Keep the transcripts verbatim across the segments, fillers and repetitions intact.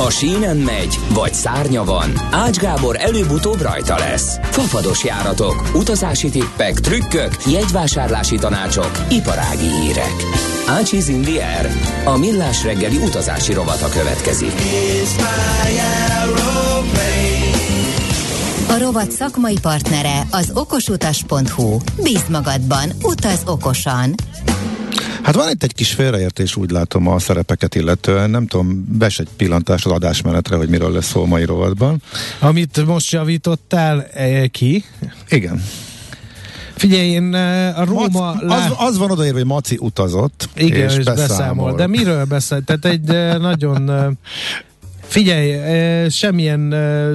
A sínen megy, vagy szárnya van, Ács Gábor előbb-utóbb rajta lesz. Fafados járatok, utazási tippek, trükkök, jegyvásárlási tanácsok, iparági hírek. Ácsiz in the air. A millás reggeli utazási rovata következik. A rovat szakmai partnere az okosutas pont hu. Bízd magadban, utaz okosan! Hát van itt egy kis félreértés, úgy látom, a szerepeket illetően. Nem tudom, ves egy pillantás az adásmenetre, hogy miről lesz szó mai rovatban. Amit most javítottál eh, ki? Igen. Figyelj, én a Róma... Mac, az, az van odaírva, hogy Maci utazott, igen, és, és beszámol. beszámol. De miről beszél? Tehát egy nagyon... Figyelj, semmilyen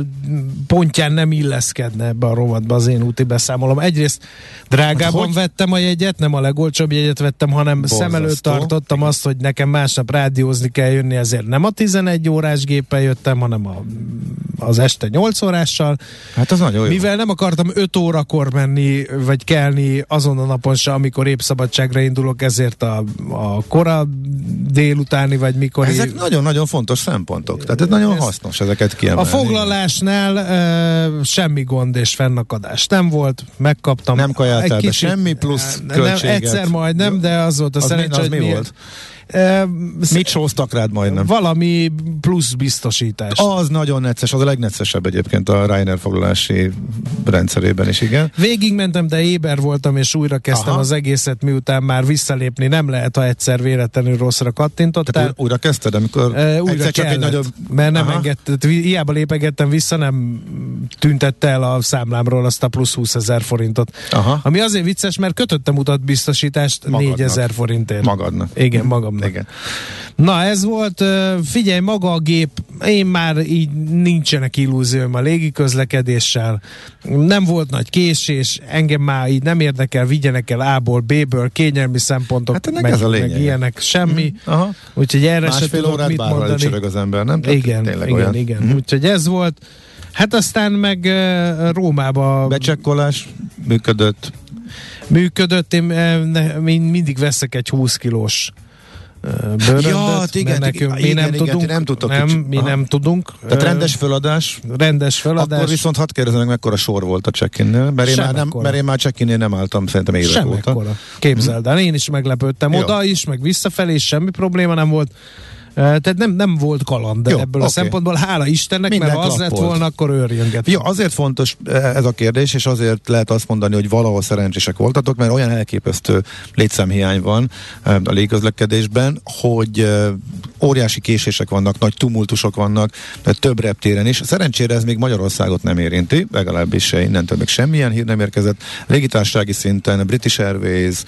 pontján nem illeszkedne ebbe a rovatba az én úti beszámolom. Egyrészt drágában hát vettem a jegyet, nem a legolcsóbb jegyet vettem, hanem borzasztó. Szem előtt tartottam azt, hogy nekem másnap rádiózni kell jönni, ezért nem a tizenegy órás géppel jöttem, hanem a, az este nyolc órással. Hát az nagyon jó. Mivel nem akartam öt órakor menni, vagy kelni azon a napon se, amikor épp szabadságra indulok, ezért a, a kora délutáni, vagy mikor... Ezek nagyon-nagyon fontos szempontok. Tehát ez nagyon hasznos ezeket kiemelni. A foglalásnál uh, semmi gond és fennakadás nem volt, megkaptam. Nem kajáltál be kicsit, semmi plusz nem, költséget. Egyszer majd nem, de az volt a az szerencsé, mi, az hogy mi miért. volt? Uh, Mit sóztak rád majdnem? Valami plusz biztosítás. Az nagyon necces, az a legneccesebb egyébként a Ryanair foglalási rendszerében is, igen. Végigmentem, de éber voltam, és újra kezdtem Aha. az egészet, miután már visszalépni nem lehet, ha egyszer véletlenül rosszra kattintottál. Tehát újra kezdted, amikor uh, újra egyszer csak kellett, egy nagyobb... mert nem engedett, hiába lépegettem vissza, nem tüntette el a számlámról azt a plusz húszezer forintot. Aha. Ami azért vicces, mert kötöttem utatbiztosítást négyezer forintért. Magadnak. Igen, magamnak. Igen. Na, ez volt, figyelj, maga a gép, én már így nincsenek illúzióim a légiközlekedéssel, nem volt nagy késés, engem már így nem érdekel, vigyenek el A-ból, B-ből, kényelmi szempontok, hát meg, ez a meg ilyenek, semmi, mm, aha. úgyhogy erre se tudok mit mondani. Másfél az ember, nem? Tehát igen, igen, olyan. igen, Mm. úgyhogy ez volt, hát aztán meg uh, Rómába... Becsekkolás működött? Működött, én, én mindig veszek egy húsz kilós bőröndöt, ja, igen, nekünk, igen, mi nem igen, tudunk, nem, tudtok nem, kicsit. mi Aha. nem tudunk. Tehát rendes feladás? Rendes feladás. Akkor viszont hadd kérdezem meg, mekkora sor volt a check-innél, mert én, már, nem, mert én már check-innél nem álltam, szerintem évek óta. Semmekkora. Képzeld el, én is meglepődtem. Jó. Oda is, meg visszafelé, és semmi probléma nem volt. Tehát nem, nem volt kaland Jó, ebből okay. a szempontból, hála Istennek, minden mert az lett volna, akkor őrjönget. Jó, azért fontos ez a kérdés, és azért lehet azt mondani, hogy valahol szerencsések voltatok, mert olyan elképesztő létszámhiány van a légiközlekedésben, hogy óriási késések vannak, nagy tumultusok vannak, több reptéren is. Szerencsére ez még Magyarországot nem érinti, legalábbis se innentől még semmilyen hír nem érkezett. Légitársasági szinten British Airways,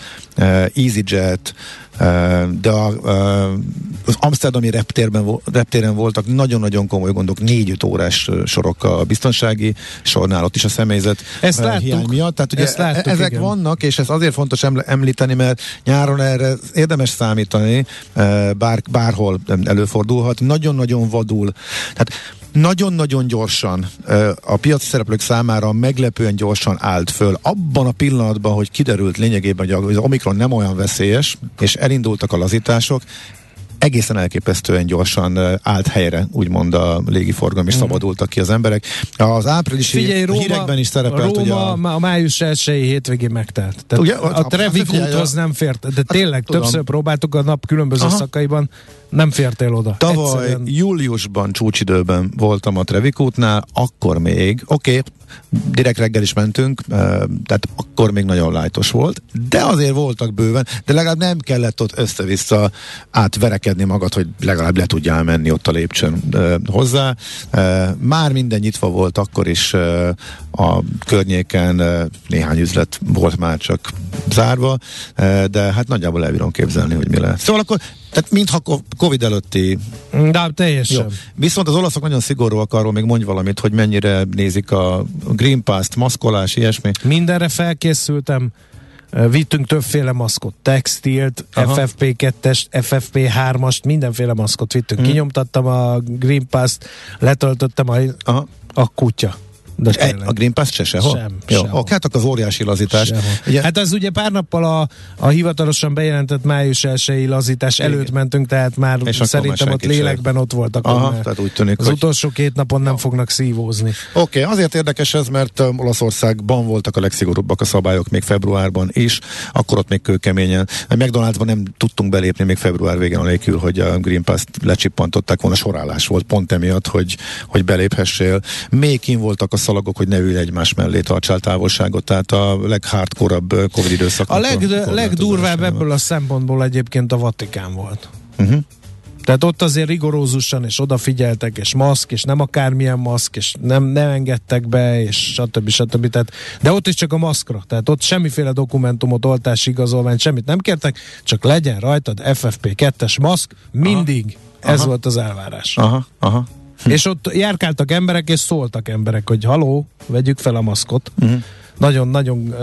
EasyJet, de a, az amszterdami reptérben, reptéren voltak nagyon-nagyon komoly gondok, négy-öt órás sorok a biztonsági sornál, ott is a személyzet ezt hiány láttuk, miatt. Tehát ugye láttuk, ezek igen. vannak, és ez azért fontos említeni, mert nyáron erre érdemes számítani, bár, bárhol előfordulhat, nagyon-nagyon vadul. Tehát nagyon-nagyon gyorsan a piaci szereplők számára meglepően gyorsan állt föl. Abban a pillanatban, hogy kiderült lényegében, hogy az Omikron nem olyan veszélyes, és elindultak a lazítások, egészen elképesztően gyorsan állt helyre, úgymond a légiforgalom, és mm. szabadultak ki az emberek. Az áprilisi Figyelj, Róma, hírekben is szerepelt, hogy Róma a... a május elsejei hétvégén megtelt. Tehát ugye, a, a Trevi úthoz nem fért, de tényleg hát, többször próbáltuk a nap különböző Aha. szakaiban, nem fértél oda. Tavaly Egyszerűen... júliusban csúcsidőben voltam a Trevik útnál, akkor még, oké, okay, direkt reggel is mentünk, tehát akkor még nagyon lájtos volt, de azért voltak bőven, de legalább nem kellett ott össze-vissza átverekedni magad, hogy legalább le tudjál menni ott a lépcsőn hozzá. Már minden nyitva volt, akkor is a környéken néhány üzlet volt már csak zárva, de hát nagyjából elbírom képzelni, hogy mi lehet. Szóval akkor tehát mintha Covid előtti... De teljesen. Jó. Viszont az olaszok nagyon szigorúak, arról még mondj valamit, hogy mennyire nézik a Green Pass-t, maszkolás, ilyesmi. Mindenre felkészültem. Vittünk többféle maszkot, textilt, Aha. F F P kettest, F F P hármast, mindenféle maszkot vittünk. Hmm. Kinyomtattam a Green Pass-t, letöltöttem a, a kutya. De a Green Pass se sehol? Sem. Jó, sehol. ok, hát akkor az óriási lazítás. Ugye, hát az ugye pár nappal a, a hivatalosan bejelentett május elsői lazítás igen. előtt mentünk, tehát már és szerintem ott lélekben sem. Ott voltak. Aha, tehát úgy tűnik, az hogy... utolsó két napon nem fognak szívózni. Oké, okay, azért érdekes ez, mert Olaszországban voltak a legszigorúbbak a szabályok még februárban is, akkor ott még kőkeményen. A McDonald'sban nem tudtunk belépni még február végén, anélkül, hogy a Green Pass-t lecsippantották volna, sorálás volt pont emiatt, hogy, hogy beléphessél. Még kín voltak a szalagok, hogy ne ülj egymás mellé, tartsál távolságot, tehát a leghardcore-abb Covid időszaknak. A leg, a legdurvább ebből a szempontból egyébként a Vatikán volt. Uh-huh. Tehát ott azért rigorózusan, és odafigyeltek, és maszk, és nem akármilyen maszk, és nem, nem engedtek be, és stb. stb. Tehát, de ott is csak a maszkra. Tehát ott semmiféle dokumentumot, oltási igazolványt, semmit nem kértek, csak legyen rajtad ef ef pé kettes maszk, mindig. Aha. Ez aha. volt az elvárás. Aha, aha. Hm. És ott járkáltak emberek, és szóltak emberek, hogy haló, vegyük fel a maszkot. Uh-huh. Nagyon-nagyon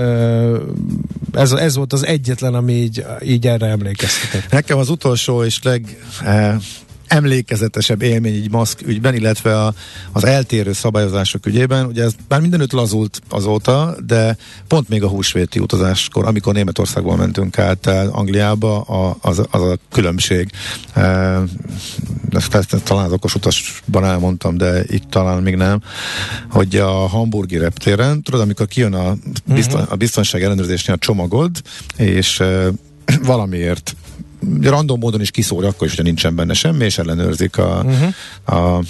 ez, ez volt az egyetlen, ami így, így erre emlékeztetett. Nekem az utolsó és leg eh, emlékezetesebb élmény így maszk ügyben, illetve a, az eltérő szabályozások ügyében, ugye ez már mindenütt lazult azóta, de pont még a húsvéti utazáskor, amikor Németországból mentünk át Angliába, a, az, az a különbség. E, ezt, ezt, ezt talán az okos utasban elmondtam, de itt talán még nem, hogy a hamburgi reptéren, tudod, amikor kijön a, bizton, a biztonság ellenőrzésnél a csomagod, és e, valamiért random módon is kiszórja, akkor is, hogyha nincsen benne semmi, és ellenőrzik a, uh-huh. a, a,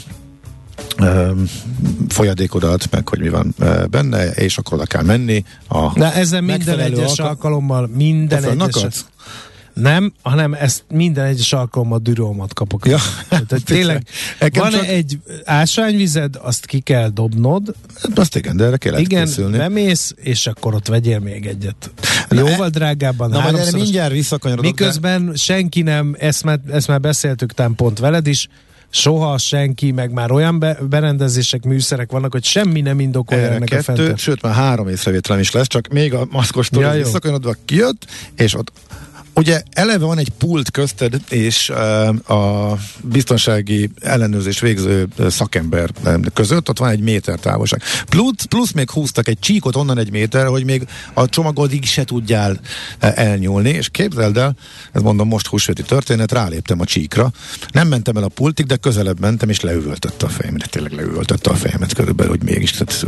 a folyadékodat, meg hogy mi van benne, és akkor oda kell menni. A de ezen minden egyes alka- alkalommal minden egyes... Nem, hanem ezt minden egyes alkalommal dürolmat kapok. Ja. Tehát, tényleg van csak... egy ásványvized, azt ki kell dobnod. Azt igen, de erre kellett igen, készülni. bemész, és akkor ott vegyél még egyet. Jóval drágábban. Na, majd erre mindjárt visszakanyarodok. Miközben de... senki nem, ezt már, ezt már beszéltük tám pont veled is, soha senki, meg már olyan be, berendezések, műszerek vannak, hogy semmi nem indokolja erre ennek kettő, a fentett. Sőt, már három észrevételem is lesz, csak még a maszkostól ja, visszakanyarodva kijött, és ott ugye eleve van egy pult közted és uh, a biztonsági ellenőrzés végző szakember között, ott van egy méter távolság. Plusz, plusz még húztak egy csíkot onnan egy méterre, hogy még a csomagodig se tudjál elnyúlni, és képzeld el, ez mondom most húsvéti történet, ráléptem a csíkra. Nem mentem el a pultig, de közelebb mentem, és leüvöltötte a fejemet. Tényleg leüvöltötte a fejemet körülbelül, hogy mégis. Tehát,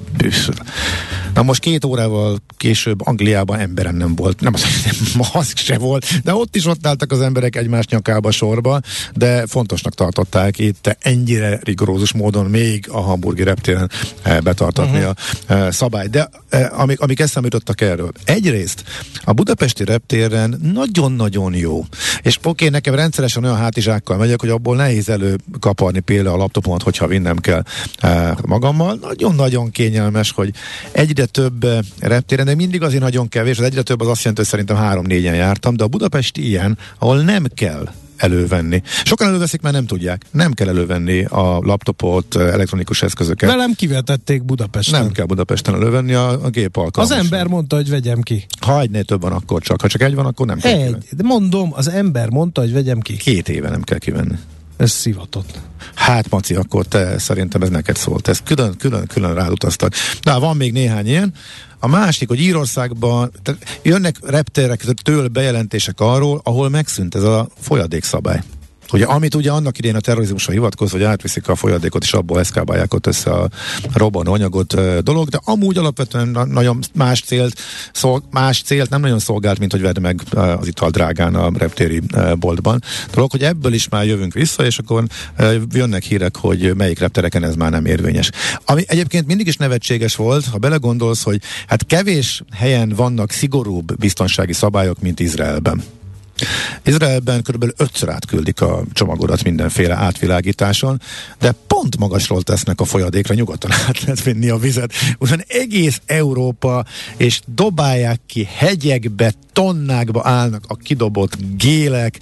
na most két órával később Angliában emberem nem volt. Nem az, hogy maszk se volt, de ott is ott álltak az emberek egymás nyakába sorba, de fontosnak tartották itt ennyire rigorózus módon még a hamburgi reptéren betartatni uh-huh. a szabályt. De amik, amik eszembe jutottak erről. Egyrészt a budapesti reptéren nagyon-nagyon jó. És oké, okay, nekem rendszeresen olyan hátizsákkal megyek, hogy abból nehéz előkaparni például a laptopomat, hogyha vinnem kell magammal. Nagyon-nagyon kényelmes, hogy egyre több reptéren, de mindig azért nagyon kevés, az egyre több az azt jelenti, hogy szerintem három-négyen jártam, de a Budapest ilyen, ahol nem kell elővenni. Sokan előveszik, mert nem tudják. Nem kell elővenni a laptopot, elektronikus eszközöket. Velem kivetették Budapesten. Nem kell Budapesten elővenni, a, a gép alkalmas. Az ember mondta, hogy vegyem ki. Ha egynél több van, akkor csak. Ha csak egy van, akkor nem kell egy. De mondom, az ember mondta, hogy vegyem ki. Két éve nem kell kivenni. Ez szivatott. Hát, Maci, akkor te szerintem ez neked szólt. Ez külön, külön, külön rád utaztak. De van még néhány ilyen. A másik, hogy Írországban jönnek reptérektől bejelentések arról, ahol megszűnt ez a folyadékszabály. Ugye, amit ugye annak idején a terrorizmusra hivatkozva, hogy átviszik a folyadékot, és abból eszkábálják ott össze a robbanó anyagot e, dolog, de amúgy alapvetően nagyon más célt, szol, más célt nem nagyon szolgált, mint hogy vedd meg az ital drágán a reptéri e, boltban. Dolog, hogy ebből is már jövünk vissza, és akkor e, jönnek hírek, hogy melyik reptereken ez már nem érvényes. Ami egyébként mindig is nevetséges volt, ha belegondolsz, hogy hát kevés helyen vannak szigorúbb biztonsági szabályok, mint Izraelben. Izraelben körülbelül ötször átküldik a csomagodat mindenféle átvilágításon, de pont magasról tesznek a folyadékra, nyugodtan át lehet vinni a vizet. Ugyan egész Európa, és dobálják ki hegyekbe, tonnákba állnak a kidobott gélek,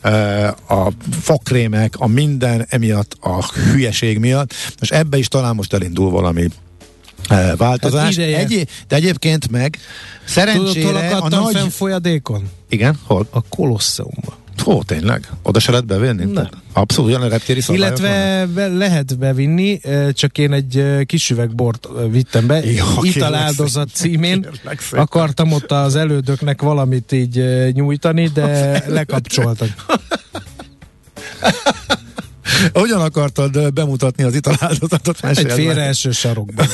a fogkrémek, a minden emiatt a hülyeség miatt. És ebbe is talán most elindul valami változás. Hát Egy, de egyébként meg szerencsére Tudod, hol a nagy... folyadékon? Igen, hol? A Kolosseumban. Ó, tényleg? Oda se lehet bevinni? Nem. Abszolút, olyan a reptéri szabályok Illetve be, lehet bevinni, csak én egy kis üvegbort vittem be, Jó, Italáldozat címén. Akartam ott az elődöknek valamit így nyújtani, de lekapcsoltak. Hogyan akartad bemutatni az italáldozatot? Egy félreeső sarokban.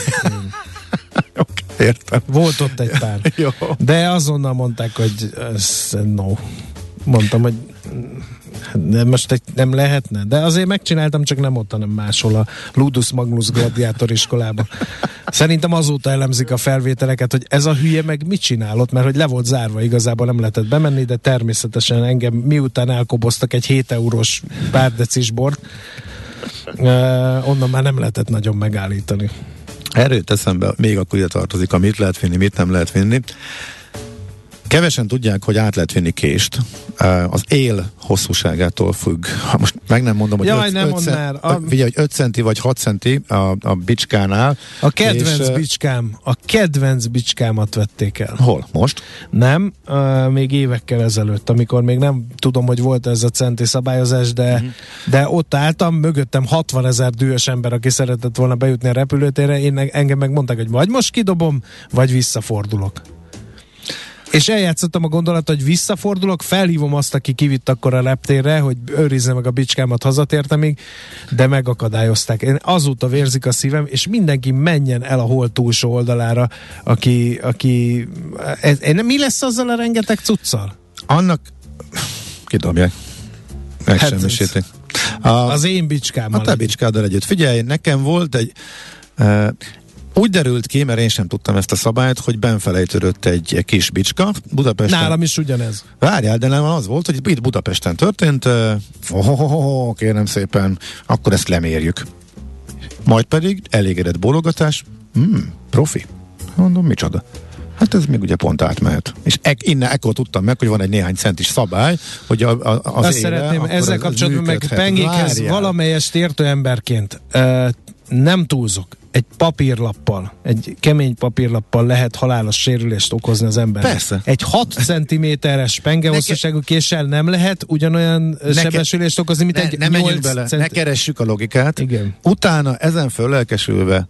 Okay, értem. Volt ott egy pár. Jó. De azonnal mondták, hogy ez no. Mondtam, hogy de most egy, nem lehetne. De azért megcsináltam, csak nem ott, hanem máshol a Ludus Magnus Gladiátor iskolában. Szerintem azóta elemzik a felvételeket, hogy ez a hülye meg mit csinálott, mert hogy le volt zárva, igazából nem lehetett bemenni, de természetesen engem miután elkoboztak egy hét eurós pár decis bort, uh, onnan már nem lehetett nagyon megállítani. Erről eszembe, még akkor ide tartozik, amit lehet vinni, mit nem lehet vinni. Kevesen tudják, hogy át lehet vinni kést. Az él hosszúságától függ. Most meg nem mondom, hogy Jaj, nem mond már. A... Figyelj, hogy öt centi vagy hat centi a, a bicskánál. A kedvenc és, bicskám, a kedvenc bicskámat vették el. Hol? Most? Nem, uh, még évekkel ezelőtt, amikor még nem tudom, hogy volt ez a centi szabályozás, de, uh-huh. de ott álltam, mögöttem hatvanezer dühös ember, aki szeretett volna bejutni a repülőtérre, én engem megmondták, hogy vagy most kidobom, vagy visszafordulok. És eljátszottam a gondolat, hogy visszafordulok, felhívom azt, aki kivitt akkor a reptérre, hogy őrizze meg a bicskámat hazatértemig, de megakadályozták. Én azóta vérzik a szívem, és mindenki menjen el a hol túlsó oldalára, aki, aki ez, mi lesz azzal a rengeteg cuccal? Annak kidobják. Megsemmisítik. A, az én bicskámmal. A te bicskáddal együtt. Figyelj, nekem volt egy uh, úgy derült ki, mert én sem tudtam ezt a szabályt, hogy benfelejtődött egy kis bicska Budapesten. Nálam is ugyanez. Várjál, de nem az volt, hogy itt Budapesten történt, uh, oh, oh, oh, oh, kérem szépen, akkor ezt lemérjük. Majd pedig elégedett bólogatás, hmm, profi. Mondom, micsoda? Hát ez még ugye pont átmehet. És ek, innen ekkor tudtam meg, hogy van egy néhány centis szabály, hogy a, a, az Azt éve, szeretném ezzel ez kapcsolatban meg pengékhez Várjál. valamelyest értő emberként uh, nem túlzok. Egy papírlappal, egy kemény papírlappal lehet halálos sérülést okozni az embernek. Persze. Egy hat centiméteres pengehosszúságú késsel nem lehet ugyanolyan Neke... sebesülést okozni, mint ne, egy nem menjünk bele, cent... ne keressük a logikát. Igen. Utána ezen föllelkesülve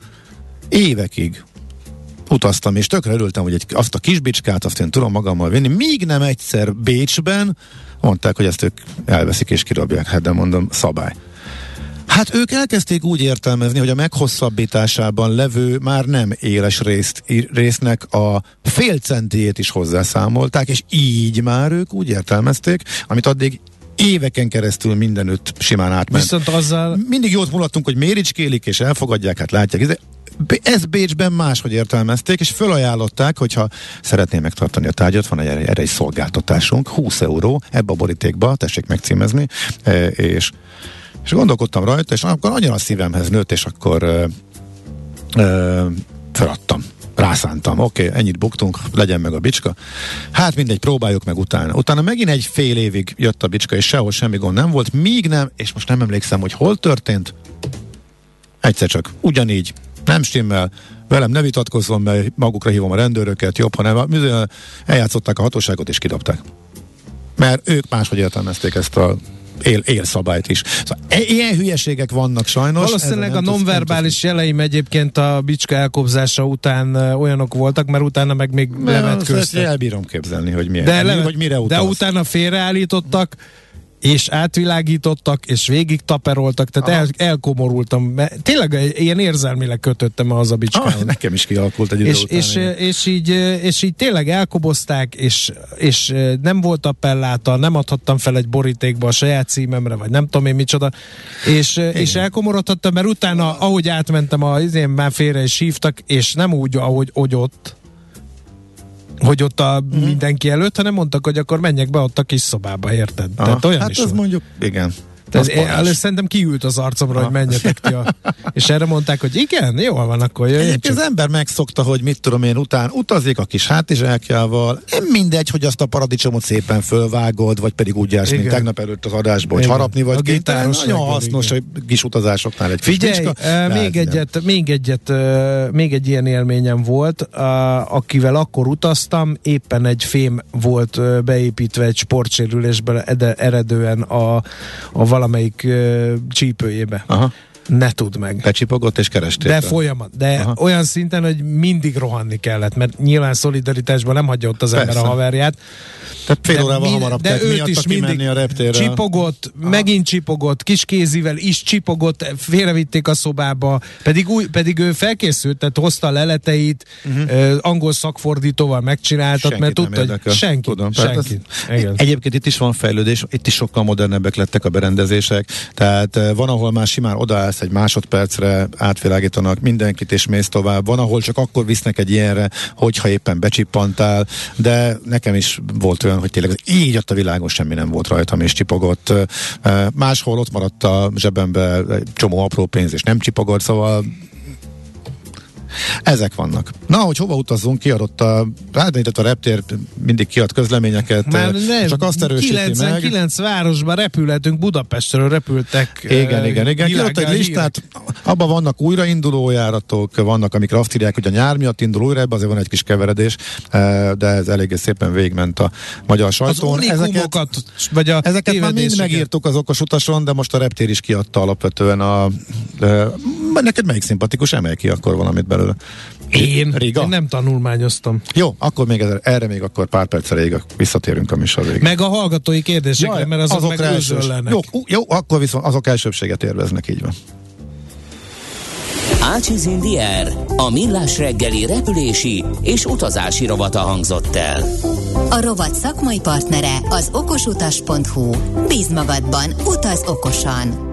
évekig utaztam, és tökre örültem, hogy egy, azt a kis bicskát azt én tudom magammal vinni, míg nem egyszer Bécsben mondták, hogy ezt ők elveszik és kirabják. Hát de mondom, szabály. Hát ők elkezdték úgy értelmezni, hogy a meghosszabbításában levő már nem éles részt, résznek a fél centiét is hozzászámolták, és így már ők úgy értelmezték, amit addig éveken keresztül mindenütt simán átment. Viszont azzal... Mindig jót mulattunk, hogy méricskélik, és elfogadják, hát látják. Ezt Bécsben máshogy értelmezték, és fölajánlották, hogyha szeretné megtartani a tárgyat, van egy, erre egy szolgáltatásunk, húsz euró, ebbe a borítékba, tessék megcímezni, és És gondolkodtam rajta, és akkor annyira a szívemhez nőtt, és akkor ö, ö, feladtam. Rászántam. Oké, okay, ennyit buktunk, legyen meg a bicska. Hát mindegy, próbáljuk meg utána. Utána megint egy fél évig jött a bicska, és sehol semmi gond nem volt, míg nem, és most nem emlékszem, hogy hol történt. Egyszer csak ugyanígy, nem stimmel, velem ne vitatkozzon, mert magukra hívom a rendőröket, jobb, ha nem, eljátszották a hatóságot, és kidobták. Mert ők máshogy értelmezték ezt a Él, élszabályt is. Szóval ilyen hülyeségek vannak sajnos. Valószínűleg a nonverbális jeleim egyébként a bicska elkobzása után olyanok voltak, mert utána meg még levetkőztek. Elbírom képzelni, hogy milyen. De, le, hogy mire de utána félreállítottak, és átvilágítottak, és végig taperoltak, tehát el, elkomorultam. Mert tényleg ilyen érzelmileg kötöttem az a bicskához. Ah, nekem is kialakult egy idő és, után. És, és, így, és így tényleg elkobozták, és, és nem volt appelláta, nem adhattam fel egy borítékba a saját címemre, vagy nem tudom én micsoda, és, és elkomorodhattam, mert utána, ahogy átmentem, a, én már félre is hívtak, és nem úgy, ahogy, ahogy ott, hogy ott a mm. mindenki előtt, hanem mondtak, hogy akkor menjek be ott a kis szobába, érted? Aha, Tehát olyan hát is az van. mondjuk, igen. Ez, szerintem kiült az arcomra, ha. hogy menjetek ti a... És erre mondták, hogy igen, jól van, akkor jöjjön. Az ember megszokta, hogy mit tudom én, után utazik a kis hátizsákjával, nem mindegy, hogy azt a paradicsomot szépen fölvágod, vagy pedig úgy jársz, mint tegnap előtt az adásból, hogy harapni vagy kénytelen. Nagyon hasznos, hogy kis utazásoknál egy Figyelj, kis Figyelj, uh, még, egyet, még egyet, uh, még egy ilyen élményem volt, uh, akivel akkor utaztam, éppen egy fém volt uh, beépítve egy sportsérülésbe eredően a, a valamelyik uh, csípőjébe. Aha. Ne tudd meg. Becsipogott és kerestél. De folyamat. De Aha. olyan szinten, hogy mindig rohanni kellett, mert nyilván szolidaritásban nem hagyja ott az Persze. ember a haverját. Tehát fél órával hamarabb de őt is mindig a reptérre. Csipogott, Aha. megint csipogott, kis kézivel is csipogott, félrevitték a szobába, pedig, új, pedig ő felkészült, tehát hozta a leleteit, uh-huh. uh, angol szakfordítóval megcsináltat, Senkit mert tudta, hogy senki. Tudom, senki. Egyébként itt is van fejlődés, itt is sokkal modernebbek lettek a berendezések, tehát uh, van, ahol már simán odaállsz egy másodpercre, átvilágítanak mindenkit és mész tovább. Van, ahol csak akkor visznek egy ilyenre, hogyha éppen becsippantál, de nekem is volt olyan, hogy tényleg így ott a világon semmi nem volt rajtam, és csipogott. Máshol ott maradt a zsebembe egy csomó apró pénz, és nem csipogott, szóval ezek vannak. Na, hogy hova utazzunk, kiadott a rádiót a reptér, mindig kiad közleményeket, már nem, csak azt erősíti kilencvenkilenc meg. kilenc városban repülhetünk, Budapestről repültek. Igen, igen, igen. Kiadott egy listát, abban vannak újrainduló járatok, vannak, amikre azt írják, hogy a nyár miatt indul újra, ebben azért van egy kis keveredés, de ez eléggé szépen végigment a magyar sajtón. Az ezeket, vagy a ezeket már mind megírtuk az okos utason, de most a reptér is kiadta alapvetően a... De, neked melyik szimpatikus? Emelj ki akkor valamit belőle. Én? Riga? Én nem tanulmányoztam. Jó, akkor még ez, erre még akkor pár perc elég, visszatérünk a műsor végén. Meg a hallgatói kérdésekre, Jaj, mert azok, azok meg őzöllenek. Jó, jó, akkor viszont azok elsőbséget érveznek, így van. Ácsiz Indier, a millás reggeli repülési és utazási rovata hangzott el. A rovat szakmai partnere az okosutas pont hu. Bíz magadban, utaz okosan!